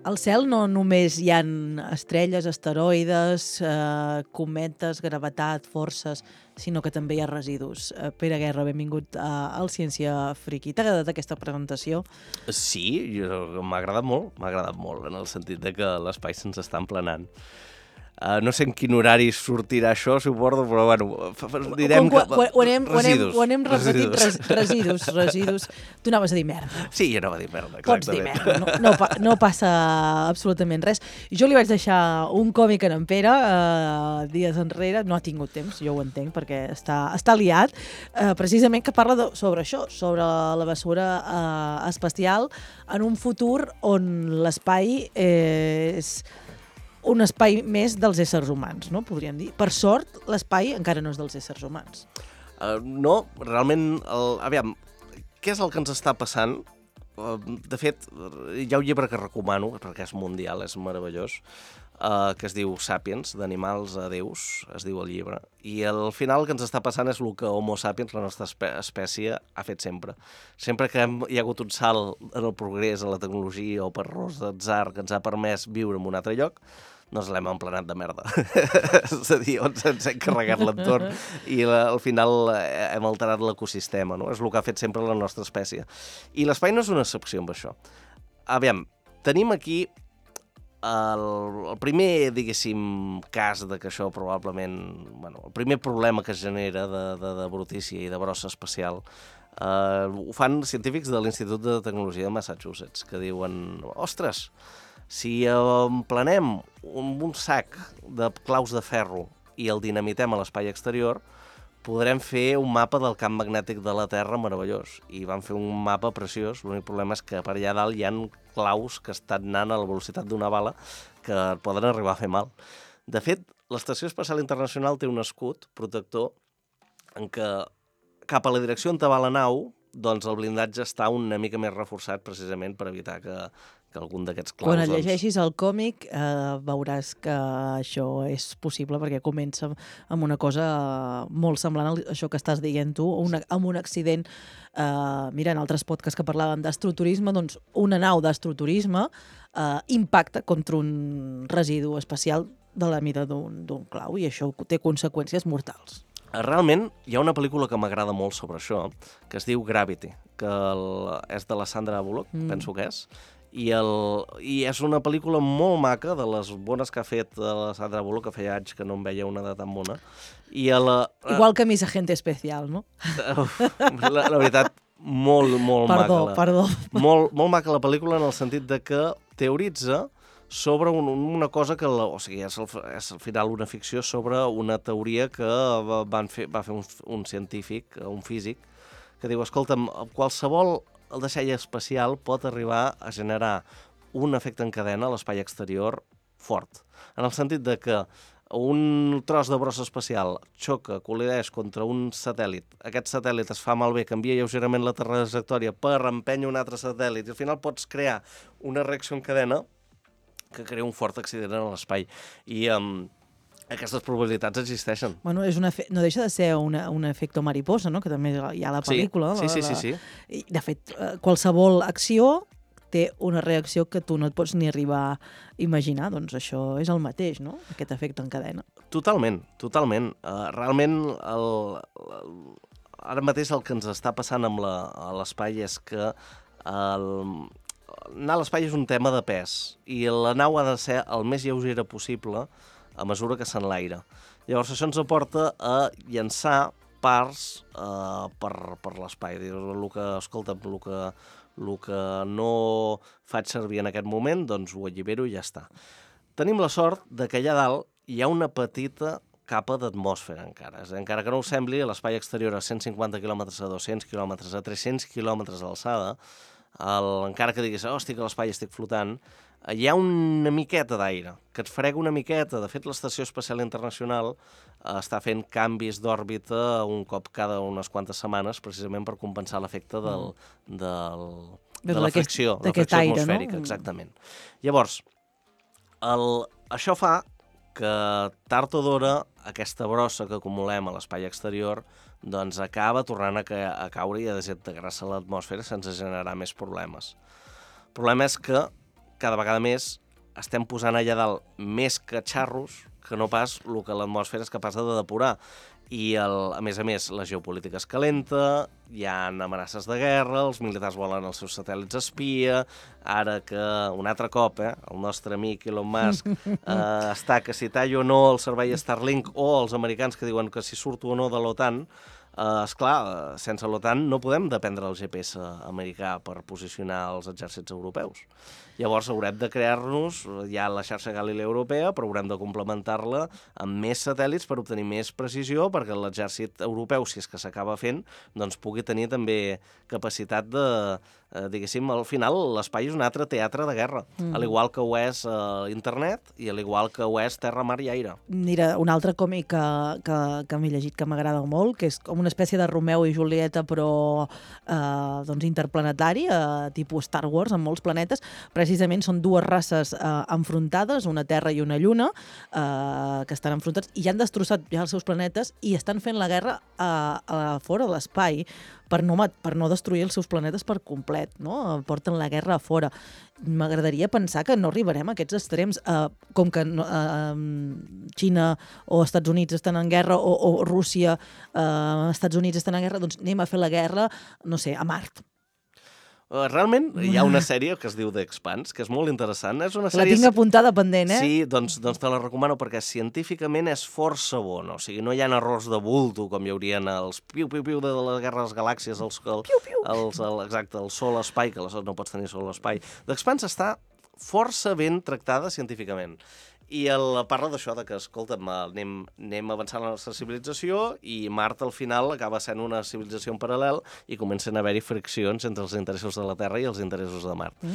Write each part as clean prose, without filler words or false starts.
Al cel no només hi ha estrelles, asteroides, cometes, gravetat, forces, sinó que també hi ha residus. Pere Guerra, benvingut al Ciència Friki. T'ha agradat aquesta presentació? Sí, m'ha agradat molt, en el sentit de que l'espai se'ns està emplenant. No sé en quin horari sortirà això, suposo, però bueno, direm que... Ho anem repetint, residus. Tu anaves a dir merda. Sí, jo anava a dir merda, exactament. Pots dir merda, no passa absolutament res. Jo li vaig deixar un còmic en Pere dies enrere, no ha tingut temps, jo ho entenc, perquè està liat, precisament que parla sobre això, sobre la bessura espacial en un futur on l'espai és un espai més dels éssers humans, no? Podríem dir. Per sort, l'espai encara no és dels éssers humans. No, realment, aviam, què és el que ens està passant? De fet, hi ha un llibre que recomano, perquè és mundial, és meravellós, que es diu Sapiens, d'animals a déus, es diu el llibre. I al final el que ens està passant és el que Homo sapiens, la nostra espècie, ha fet sempre. Sempre que hi ha hagut un salt en el progrés, en la tecnologia o per errors d'atzar que ens ha permès viure en un altre lloc, doncs l'hem emplenat de merda. És a dir, ens hem carregat l'entorn i al final hem alterat l'ecosistema, no? És el que ha fet sempre la nostra espècie. I l'espai no és una excepció amb això. Aviam, tenim aquí el primer, diguéssim, cas de que això probablement... Bueno, el primer problema que es genera de brutícia i de brossa espacial ho fan científics de l'Institut de Tecnologia de Massachusetts, que diuen, ostres, si emplenem un sac de claus de ferro i el dinamitem a l'espai exterior, podrem fer un mapa del camp magnètic de la Terra meravellós. I van fer un mapa preciós, l'únic problema és que per allà dalt hi ha claus que estan anant a la velocitat d'una bala que poden arribar a fer mal. De fet, l'Estació Espacial Internacional té un escut protector en què cap a la direcció on va la nau, doncs el blindatge està una mica més reforçat precisament per evitar que algun d'aquests claus... Quan el llegeixis el còmic veuràs que això és possible perquè comença amb una cosa molt semblant a això que estàs dient tu, amb un accident. Mira, en altres podcasts que parlaven d'astroturisme, doncs una nau d'astroturisme impacta contra un residu espacial de la mida d'un clau i això té conseqüències mortals. Realment, hi ha una pel·lícula que m'agrada molt sobre això, que es diu Gravity, que és de la Sandra Bullock, penso que és, i és una pel·lícula molt maca, de les bones que ha fet la Sandra Bullock, que feia anys que no em veia una de tan bona. Igual que Miss Agente Especial, no? La veritat, molt maca. Perdó. Molt maca la pel·lícula en el sentit de que teoritza sobre una cosa que, o sigui, és al final una ficció sobre una teoria que va fer un científic, un físic, que diu, escolta'm, qualsevol deixall espacial pot arribar a generar un efecte en cadena a l'espai exterior fort, en el sentit de que un tros de brossa espacial xoca, col·lideix contra un satèl·lit, aquest satèl·lit es fa malbé, canvia lleugerament la trajectòria per empènyer un altre satèl·lit i al final pots crear una reacció en cadena que crea un fort accident en l'espai. I aquestes probabilitats existeixen. Bueno, no deixa de ser un efecte mariposa, no? Que també hi ha a la pel·lícula. Sí. I, de fet, qualsevol acció té una reacció que tu no et pots ni arribar a imaginar. Doncs això és el mateix, no? Aquest efecte en cadena. Totalment. Realment, ara mateix el que ens està passant a l'espai és que anar a l'espai és un tema de pes i la nau ha de ser el més lleugera possible a mesura que s'enlaira. Llavors això ens aporta a llançar parts per l'espai. Escolta, el que no faig servir en aquest moment, doncs ho allibero i ja està. Tenim la sort de que allà dalt hi ha una petita capa d'atmosfera encara. Encara que no ho sembli, a l'espai exterior a 150 km a 200 km a 300 km d'alçada, encara que diguis, hosti, que l'espai estic flotant, hi ha una miqueta d'aire, que et frega una miqueta. De fet, l'Estació Espacial Internacional està fent canvis d'òrbita un cop cada unes quantes setmanes, precisament per compensar l'efecte de la fricció atmosfèrica, no? Exactament. Llavors, això fa que tard o d'hora aquesta brossa que acumulem a l'espai exterior doncs acaba tornant a caure i a desintegrar-se a l'atmosfera sense generar més problemes. El problema és que cada vegada més estem posant allà dalt més catxarros que no pas el que l'atmosfera és capaç de depurar. I, a més, la geopolítica es calenta, hi ha amenaces de guerra, els militars volen els seus satèl·lits espia, ara que, un altre cop, el nostre amic Elon Musk està que si talla o no el servei Starlink, o els americans que diuen que si surto o no de l'OTAN, esclar, sense l'OTAN no podem dependre del GPS americà per posicionar els exèrcits europeus. Llavors haurem de crear-nos, ja la xarxa Galileu europea, però haurem de complementar-la amb més satèl·lits per obtenir més precisió, perquè l'exèrcit europeu, si és que s'acaba fent, doncs pugui tenir també capacitat de, diguéssim, al final l'espai és un altre teatre de guerra, al igual que ho és internet i al igual que ho és terra, mar i aire. Mira, un altre còmic que m'he llegit que m'agrada molt, que és com una espècie de Romeu i Julieta, però doncs interplanetari, tipus Star Wars, amb molts planetes. Precisament són dues races enfrontades, una Terra i una Lluna, que estan enfrontats i ja han destrossat ja els seus planetes i estan fent la guerra a fora de l'espai per no destruir els seus planetes per complet, no? Porten la guerra a fora. M'agradaria pensar que no arribarem a aquests extrems, com que Xina o Estats Units estan en guerra o Rússia, Estats Units estan en guerra, doncs anem a fer la guerra, no sé, a Mart. Realment hi ha una sèrie que es diu The Expanse, que és molt interessant. És una sèrie... La tinc apuntada pendent, eh? Sí, doncs te la recomano perquè científicament és força bona. O sigui, no hi ha errors de bulto, com hi haurien els piu-piu-piu de la Guerra de les Galàxies, exacte, el sol-espai, que no pots tenir sol-espai. The Expanse està força ben tractada científicament. I parla d'això, que, escolta'm, anem avançant en la nostra civilització i Mart, al final, acaba sent una civilització en paral·lel i comencen a haver-hi friccions entre els interessos de la Terra i els interessos de Mart.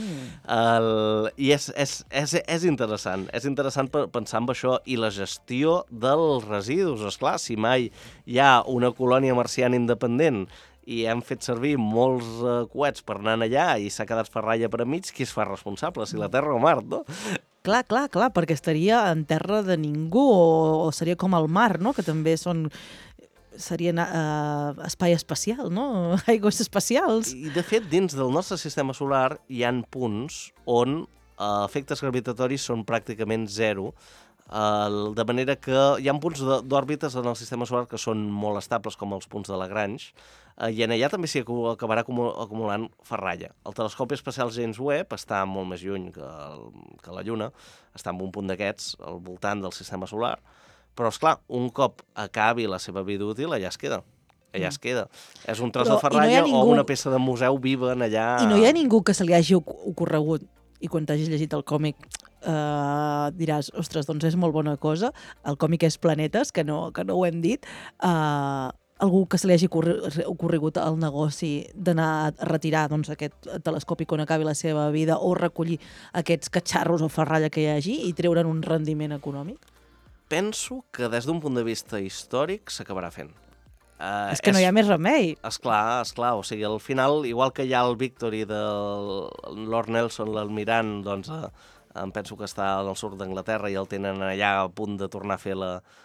I és interessant. És interessant pensar en això i la gestió dels residus. Esclar, si mai hi ha una colònia marciana independent i hem fet servir molts coets per anar allà i s'ha quedat ferralla per enmig, qui es fa responsable? Si la Terra o Mart, no? Clar, perquè estaria en terra de ningú o seria com el mar, no? Que també serien espai espacial, no? Aigües espacials. I, de fet, dins del nostre sistema solar hi ha punts on efectes gravitatoris són pràcticament zero, de manera que hi ha punts d'òrbites en el sistema solar que són molt estables, com els punts de Lagrange, i en allà també s'hi acabarà acumulant ferralla. El telescopi espacial James Webb està molt més lluny que la Lluna, està en un punt d'aquests, al voltant del sistema solar, però, esclar, un cop acabi la seva vida útil, allà es queda. Allà es queda. És un tros de ferralla o una peça de museu viva en allà... I no hi ha ningú que se li hagi ocorregut, i quan t'hagis llegit el còmic diràs, ostres, doncs és molt bona cosa, el còmic és Planetes, que no ho hem dit, algú que se li hagi ocorregut el negoci d'anar a retirar aquest telescopi quan acabi la seva vida o recollir aquests catxarros o ferralla que hi hagi i treure'n un rendiment econòmic? Penso que des d'un punt de vista històric s'acabarà fent. És que no hi ha més remei. Esclar. O sigui, al final, igual que hi ha el Victory de Lord Nelson, l'almirant, doncs em penso que està al sud d'Anglaterra i el tenen allà a punt de tornar a fer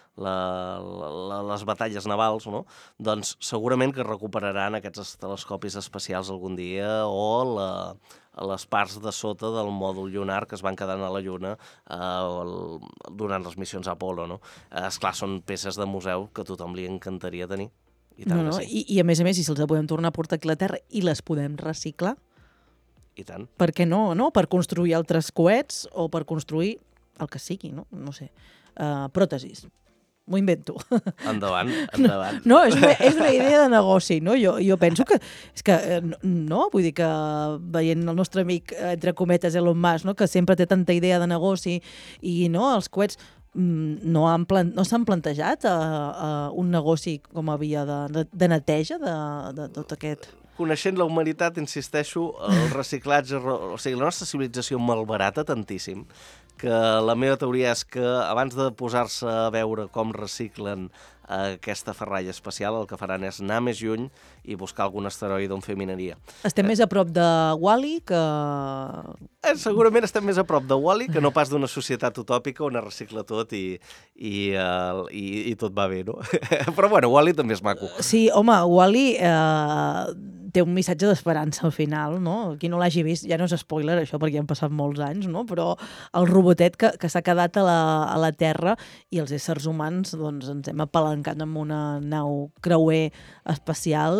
les batalles navals, no? Doncs segurament que recuperaran aquests telescopis espacials algun dia o les parts de sota del mòdul lunar que es van quedant a la Lluna durant les missions Apollo, no? Esclar, són peces de museu que a tothom li encantaria tenir. I tant que sí. I a més, si se'ls podem tornar a portar aquí a la Terra i les podem reciclar, i tant. Per què no? Per construir altres coets o per construir el que sigui, no? No sé. Pròtesis. M'ho invento. Endavant. No, és una idea de negoci, no? Jo penso que... És que, no? Vull dir que veient el nostre amic, entre cometes, Elon Musk, no? Que sempre té tanta idea de negoci i no, els coets no s'han plantejat un negoci com a via de neteja de tot aquest... Coneixent la humanitat, insisteixo, el reciclatge... O sigui, la nostra civilització malbarata tantíssim que la meva teoria és que abans de posar-se a veure com reciclen aquesta ferralla espacial el que faran és anar més lluny i buscar algun asteroide on fer mineria. Estem més a prop de Wall-E que... Segurament estem més a prop de Wall-E que no pas d'una societat utòpica on es recicla tot i tot va bé, no? Però bueno, Wall-E també és maco. Sí, home, Wall-E té un missatge d'esperança al final, no? Qui no l'hagi vist, ja no és spoiler això perquè han passat molts anys, no? Però el robotet que s'ha quedat a la Terra i els éssers humans doncs, ens hem apalancat amb una nau creuer espacial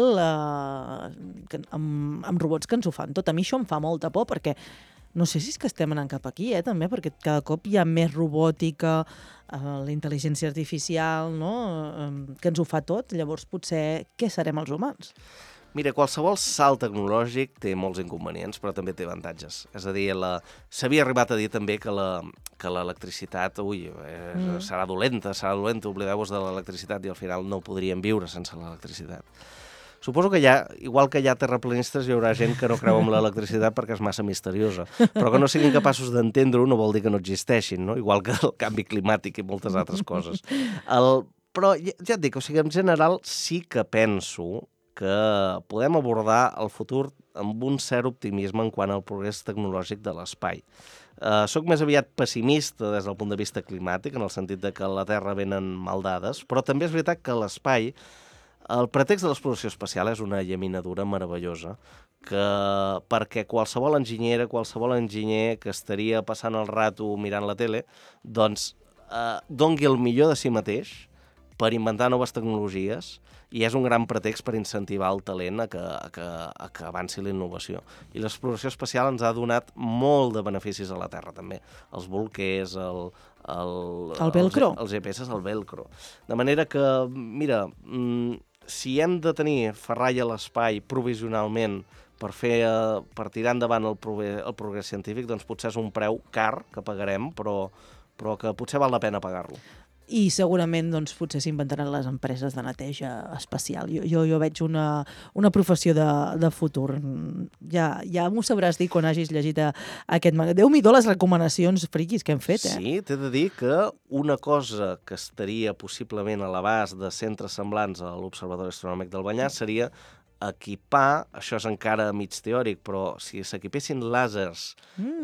amb robots que ens ho fan tot. A mi això em fa molta por perquè no sé si és que estem anant cap aquí, també, perquè cada cop hi ha més robòtica, la intel·ligència artificial, no? Que ens ho fa tot. Llavors, potser, què serem els humans? Mira, qualsevol salt tecnològic té molts inconvenients, però també té avantatges. És a dir, s'havia arribat a dir també que l'electricitat, serà dolenta, oblideu-vos de l'electricitat i al final no podríem viure sense l'electricitat. Suposo que igual que hi ha terraplanistes, hi haurà gent que no creu en l'electricitat perquè és massa misteriosa, però que no siguin capaços d'entendre-ho no vol dir que no existeixin, no? Igual que el canvi climàtic i moltes altres coses. Però ja et dic, en general sí que penso que podem abordar el futur amb un cert optimisme en quant al progrés tecnològic de l'espai. Soc més aviat pessimista des del punt de vista climàtic, en el sentit de que a la Terra venen mal dades, però també és veritat que l'espai, el pretext de l'exploració espacial és una llaminadura meravellosa, perquè qualsevol enginyer que estaria passant el rato mirant la tele, doncs doni el millor de si mateix per inventar noves tecnologies, i és un gran pretext per incentivar el talent a que avanci la innovació. I l'exploració espacial ens ha donat molt de beneficis a la Terra, també. Els bolquers, el velcro. Els GPS, el velcro. De manera que, mira, si hem de tenir ferralla a l'espai provisionalment per tirar endavant el progrés científic, doncs potser és un preu car que pagarem, però que potser val la pena pagar-lo. I segurament doncs, potser s'inventaran les empreses de neteja espacial. Jo veig una professió de futur. Ja m'ho sabràs dir quan hagis llegit aquest magazín. Déu-n'hi-do les recomanacions friquis que hem fet. Sí, t'he de dir que una cosa que estaria possiblement a l'abast de centres semblants a l'Observatori Astronòmic del Banyar seria equipar, això és encara mig teòric, però si s'equipessin làsers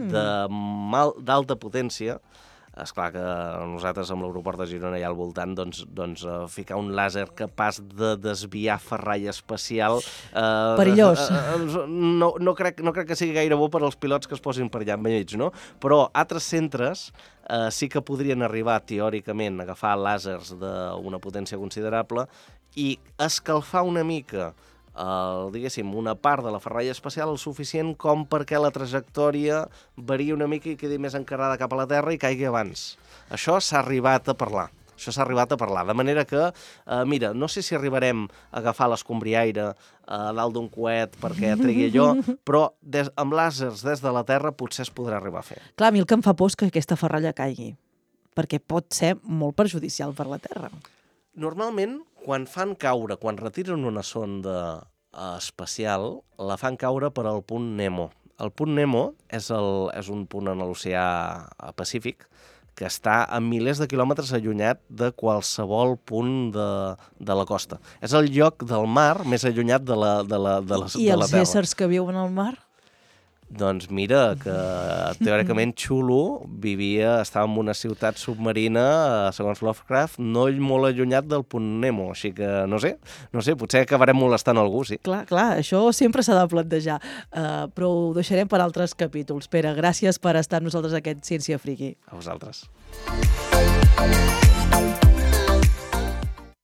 d'alta potència, esclar que nosaltres amb l'aeroport de Girona i al voltant doncs ficar un làser capaç de desviar ferralla espacial perillós. No crec que sigui gaire bo per als pilots que es posin per allà enmig, no? Però altres centres sí que podrien arribar teòricament a agafar làsers d'una potència considerable i escalfar una mica diguéssim, una part de la ferralla espacial el suficient com perquè la trajectòria varia una mica i quedi més encarada cap a la Terra i caigui abans. Això s'ha arribat a parlar. De manera que, mira, no sé si arribarem a agafar l'escombriaire a dalt d'un coet perquè tregui allò, però amb làsers des de la Terra potser es podrà arribar a fer. Clar, a mi el que em fa por és que aquesta ferralla caigui, perquè pot ser molt perjudicial per la Terra. Normalment, quan retiren una sonda espacial, la fan caure per al punt Nemo. El punt Nemo és un punt en l'oceà Pacífic que està a milers de quilòmetres allunyat de qualsevol punt de la costa. És el lloc del mar més allunyat de la Terra. I els éssers que viuen al mar? Doncs mira, que teòricament Chulu estava en una ciutat submarina, segons Lovecraft, no molt allunyat del punt Nemo, així que no sé, potser acabarem molestant algú, sí. Clar, això sempre s'ha de plantejar, però ho deixarem per altres capítols. Pere, gràcies per estar amb nosaltres a aquest Ciència Friki. A vosaltres.